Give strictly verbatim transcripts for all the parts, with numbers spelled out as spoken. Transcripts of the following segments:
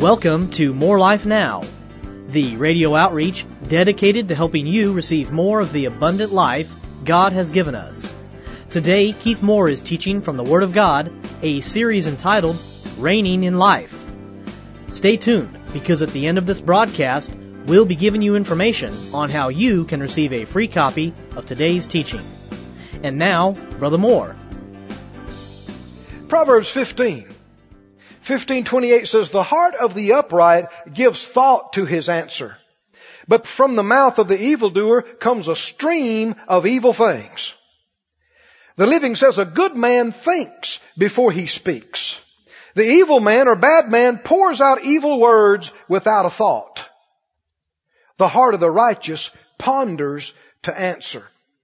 Welcome to More Life Now, the radio outreach dedicated to helping you receive more of the abundant life God has given us. Today, Keith Moore is teaching from the Word of God, a series entitled Reigning in Life. Stay tuned, because at the end of this broadcast, we'll be giving you information on how you can receive a free copy of today's teaching. And now, Brother Moore. Proverbs fifteen. fifteen twenty-eight says, "The heart of the upright gives thought to his answer, but from the mouth of the evildoer comes a stream of evil things." The Living says, "A good man thinks before he speaks. The evil man or bad man pours out evil words without a thought. The heart of the righteous ponders to answer."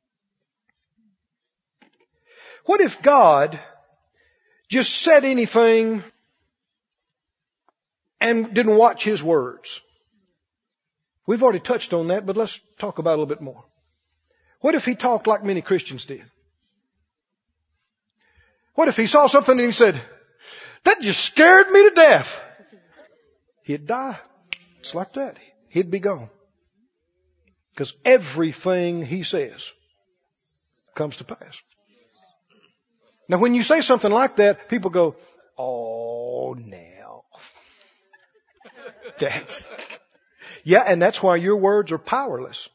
What if God just said anything and didn't watch His words? We've already touched on that, but let's talk about it a little bit more. What if He talked like many Christians did? What if He saw something and He said, "That just scared me to death"? He'd die. It's like that. He'd be gone. Because everything He says comes to pass. Now, when you say something like that, people go, "Oh, now." That's, yeah, and that's why your words are powerless.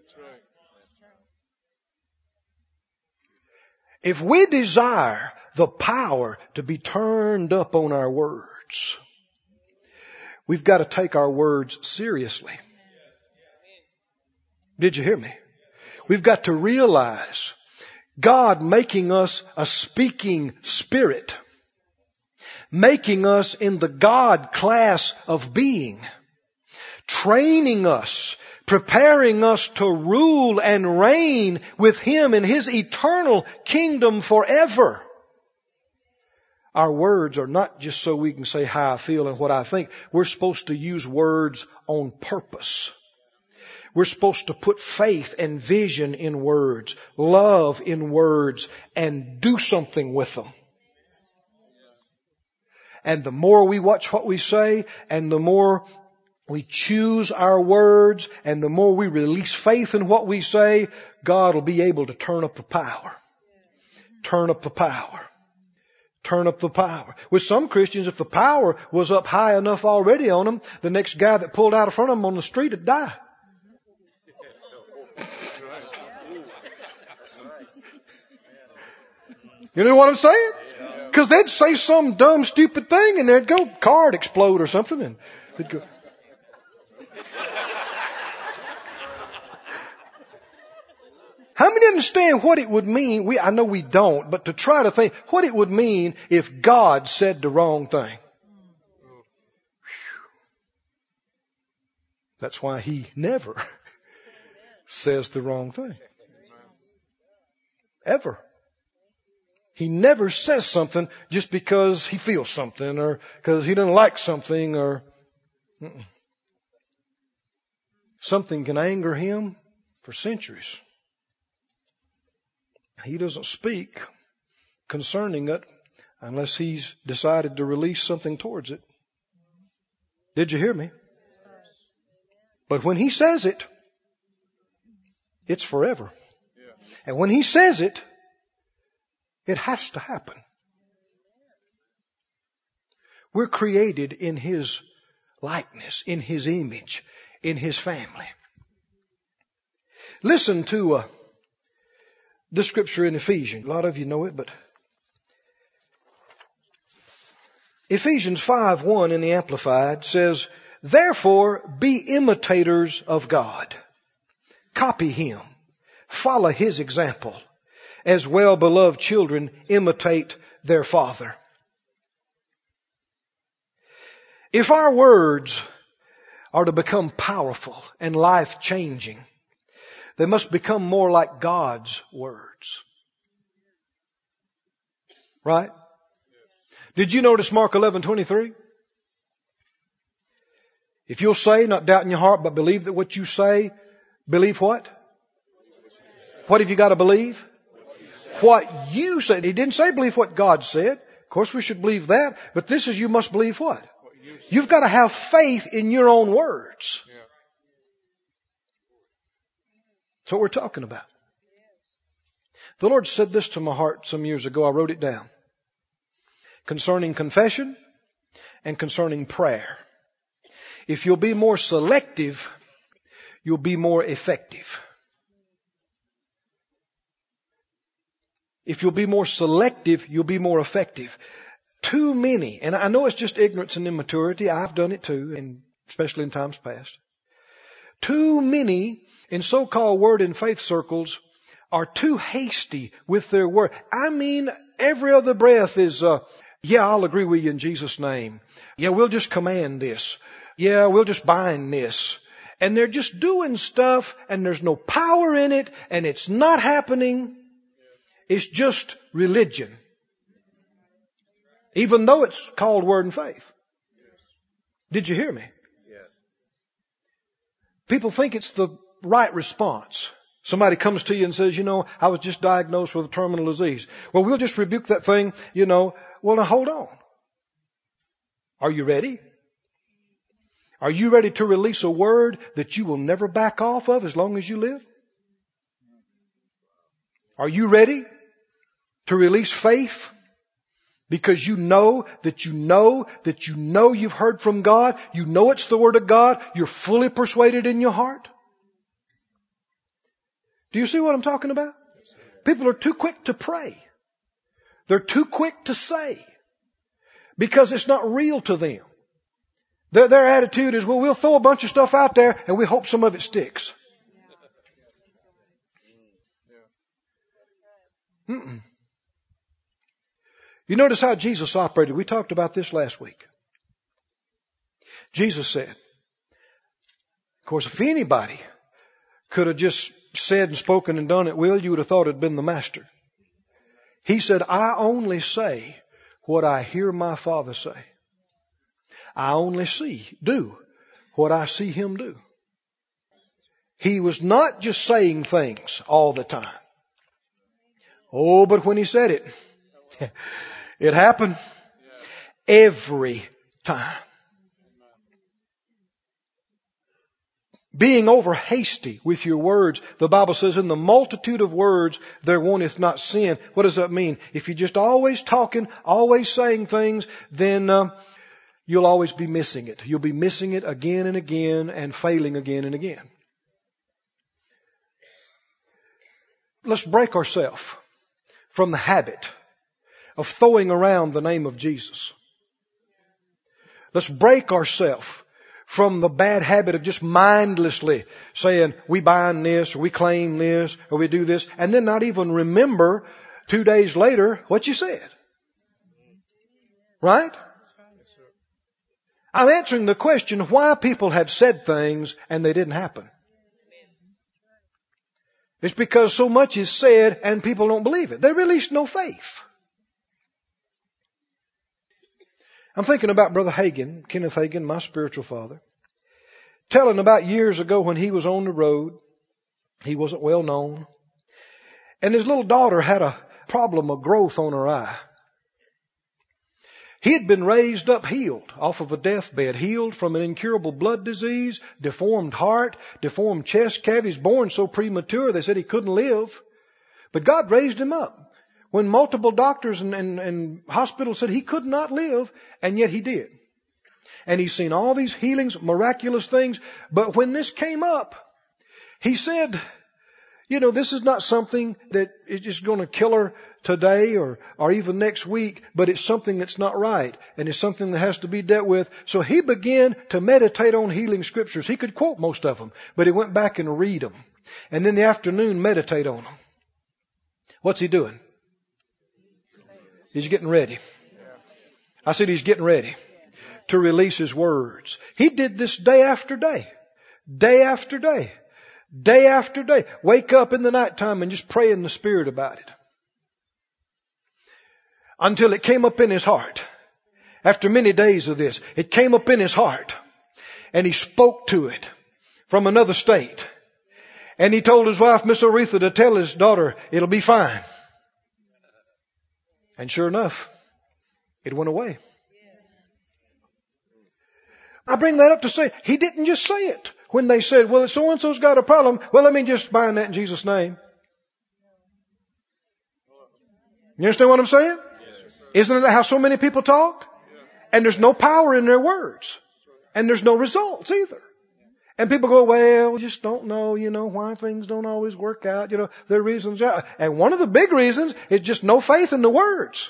If we desire the power to be turned up on our words, we've got to take our words seriously. Did you hear me? We've got to realize God making us a speaking spirit, making us in the God class of being, training us, preparing us to rule and reign with Him in His eternal kingdom forever. Our words are not just so we can say how I feel and what I think. We're supposed to use words on purpose. We're supposed to put faith and vision in words, love in words, and do something with them. And the more we watch what we say, and the more we choose our words, and the more we release faith in what we say, God will be able to turn up the power. Turn up the power. Turn up the power. With some Christians, if the power was up high enough already on them, the next guy that pulled out in front of them on the street would die. You know what I'm saying? Because they'd say some dumb, stupid thing and they'd go, car would explode or something, and they'd go. How many understand what it would mean? We, I know we don't, but to try to think what it would mean if God said the wrong thing. That's why He never says the wrong thing. Ever. He never says something just because he feels something or because he doesn't like something or mm-mm. Something can anger Him for centuries. He doesn't speak concerning it unless He's decided to release something towards it. Did you hear me? But when He says it, it's forever. And when He says it, it has to happen. We're created in His likeness, in His image, in His family. Listen to uh, the scripture in Ephesians. A lot of you know it, but Ephesians five one in the Amplified says, "Therefore be imitators of God. Copy Him. Follow His example. As well-beloved children imitate their father." If our words are to become powerful and life-changing, they must become more like God's words. Right? Did you notice Mark eleven twenty-three? If you'll say, not doubt in your heart, but believe that what you say, believe what? What have you got to believe? What you said. He didn't say believe what God said. Of course we should believe that. But this is you must believe what? You've got to have faith in your own words. That's what we're talking about. The Lord said this to my heart some years ago. I wrote it down. Concerning confession and concerning prayer. If you'll be more selective, you'll be more effective. If you'll be more selective, you'll be more effective. Too many, and I know it's just ignorance and immaturity. I've done it too, and especially in times past. Too many in so-called word and faith circles are too hasty with their word. I mean, every other breath is, uh, yeah, I'll agree with you in Jesus' name. Yeah, we'll just command this. Yeah, we'll just bind this. And they're just doing stuff, and there's no power in it, and it's not happening. It's just religion. Even though it's called word and faith. Did you hear me? People think it's the right response. Somebody comes to you and says, you know, I was just diagnosed with a terminal disease. Well, we'll just rebuke that thing, you know. Well, now hold on. Are you ready? Are you ready to release a word that you will never back off of as long as you live? Are you ready to release faith? Because you know that you know that you know you've heard from God. You know it's the Word of God. You're fully persuaded in your heart. Do you see what I'm talking about? People are too quick to pray. They're too quick to say. Because it's not real to them. Their, their attitude is, well, we'll throw a bunch of stuff out there and we hope some of it sticks. Mm-mm. You notice how Jesus operated. We talked about this last week. Jesus said, of course, if anybody could have just said and spoken and done at will, you would have thought it had been the Master. He said, I only say what I hear my Father say. I only see, do what I see Him do. He was not just saying things all the time. Oh, but when He said it, it happened every time. Being over hasty with your words. The Bible says in the multitude of words there wanteth not sin. What does that mean? If you're just always talking, always saying things, then uh, you'll always be missing it. You'll be missing it again and again and failing again and again. Let's break ourselves from the habit of throwing around the name of Jesus. Let's break ourselves from the bad habit of just mindlessly saying we bind this or we claim this or we do this and then not even remember two days later what you said. Right? I'm answering the question why people have said things and they didn't happen. It's because so much is said and people don't believe it. They release no faith. I'm thinking about Brother Hagin, Kenneth Hagin, my spiritual father, telling about years ago when he was on the road. He wasn't well known. And his little daughter had a problem of growth on her eye. He had been raised up healed off of a deathbed, healed from an incurable blood disease, deformed heart, deformed chest cavities, born so premature they said he couldn't live. But God raised him up. When multiple doctors and, and, and hospitals said he could not live, and yet he did. And he's seen all these healings, miraculous things. But when this came up, he said, you know, this is not something that is just going to kill her today or, or even next week, but it's something that's not right. And it's something that has to be dealt with. So he began to meditate on healing scriptures. He could quote most of them, but he went back and read them. And then the afternoon, meditate on them. What's he doing? He's getting ready. I said he's getting ready to release his words. He did this day after day, day after day, day after day. Wake up in the nighttime and just pray in the Spirit about it. Until it came up in his heart. After many days of this, it came up in his heart. And he spoke to it from another state. And he told his wife, Miss Aretha, to tell his daughter, it'll be fine. And sure enough, it went away. I bring that up to say, he didn't just say it when they said, well, so-and-so's got a problem. Well, let me just bind that in Jesus' name. You understand what I'm saying? Isn't that how so many people talk? And there's no power in their words. And there's no results either. And people go, well, we just don't know, you know, why things don't always work out. You know, there are reasons. And one of the big reasons is just no faith in the words.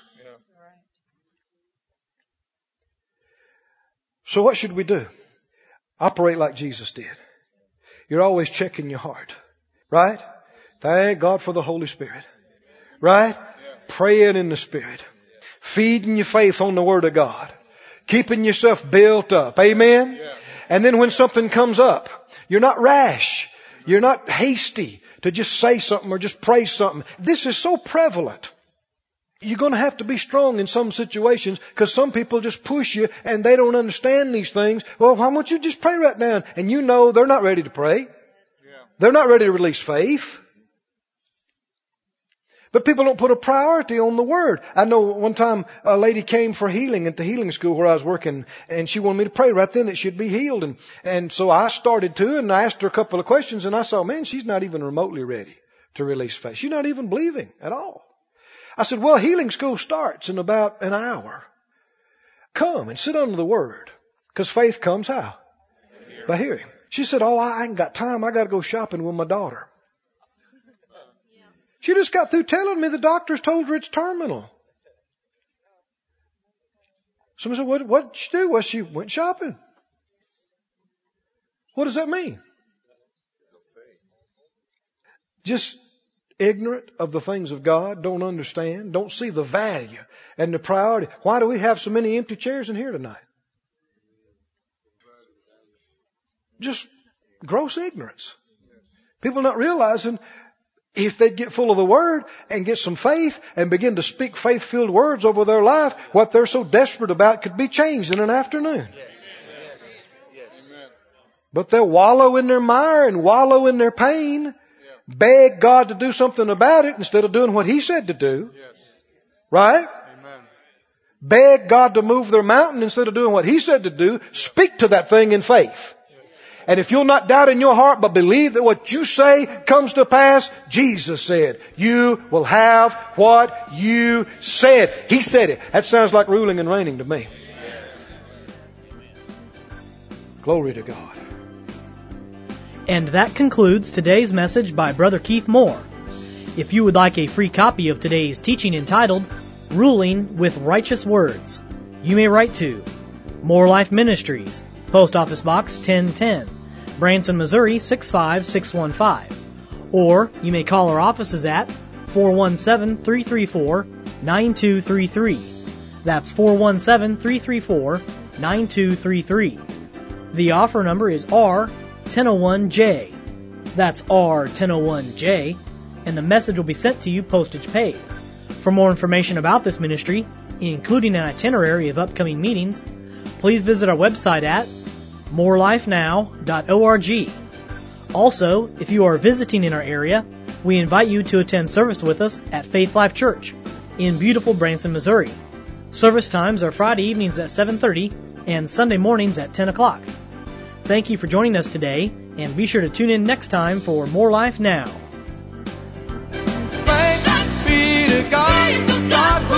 So what should we do? Operate like Jesus did. You're always checking your heart. Right? Thank God for the Holy Spirit. Right? Praying in the Spirit. Feeding your faith on the Word of God. Keeping yourself built up. Amen? And then when something comes up, you're not rash. You're not hasty to just say something or just pray something. This is so prevalent. You're going to have to be strong in some situations because some people just push you and they don't understand these things. Well, why don't you just pray right now? And you know they're not ready to pray. They're not ready to release faith. But people don't put a priority on the Word. I know one time a lady came for healing at the healing school where I was working, and she wanted me to pray right then that she'd be healed. And, and so I started to, and I asked her a couple of questions, and I saw, man, she's not even remotely ready to release faith. She's not even believing at all. I said, well, healing school starts in about an hour. Come and sit under the Word. Because faith comes how? By hearing. She said, oh, I ain't got time. I got to go shopping with my daughter. She just got through telling me the doctors told her it's terminal. So I said, what, what did she do? Well, she went shopping. What does that mean? Just ignorant of the things of God, don't understand, don't see the value and the priority. Why do we have so many empty chairs in here tonight? Just gross ignorance. People not realizing if they'd get full of the Word and get some faith and begin to speak faith-filled words over their life, what they're so desperate about could be changed in an afternoon. But they'll wallow in their mire and wallow in their pain, beg God to do something about it instead of doing what He said to do. Right? Beg God to move their mountain instead of doing what He said to do. Speak to that thing in faith. And if you'll not doubt in your heart, but believe that what you say comes to pass, Jesus said, you will have what you said. He said it. That sounds like ruling and reigning to me. Glory to God. And that concludes today's message by Brother Keith Moore. If you would like a free copy of today's teaching entitled, Ruling with Righteous Words, you may write to More Life Ministries, Post Office Box ten ten, Branson, Missouri six five six one five. Or you may call our offices at four one seven, three three four, nine two three three. That's four one seven, three three four, nine two three three. The offer number is R ten oh one J. That's R ten oh one J, and the message will be sent to you postage paid. For more information about this ministry, including an itinerary of upcoming meetings, please visit our website at more life now dot org. Also, if you are visiting in our area, we invite you to attend service with us at Faith Life Church in beautiful Branson, Missouri. Service times are Friday evenings at seven thirty and Sunday mornings at ten o'clock. Thank you for joining us today, and be sure to tune in next time for More Life Now. Thanks be to God, God.